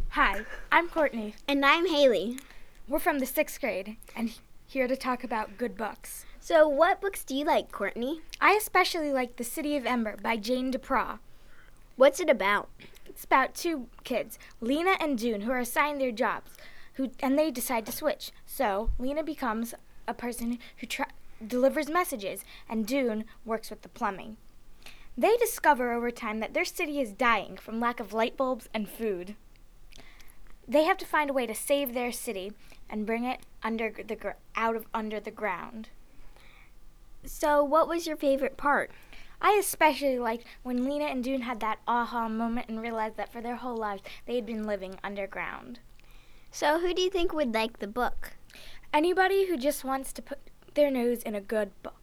Hi, I'm Courtney. And I'm Haley. We're from the 6th grade and here to talk about good books. So what books do you like, Courtney? I especially like The City of Ember by Jane DuPraw. What's it about? It's about two kids, Lena and Dune, who are assigned their jobs, and they decide to switch. So Lena becomes a person who delivers messages, and Dune works with the plumbing. They discover over time that their city is dying from lack of light bulbs and food. They have to find a way to save their city and bring it under the ground. So what was your favorite part? I especially liked when Lena and Dune had that aha moment and realized that for their whole lives they had been living underground. So who do you think would like the book? Anybody who just wants to put their nose in a good book.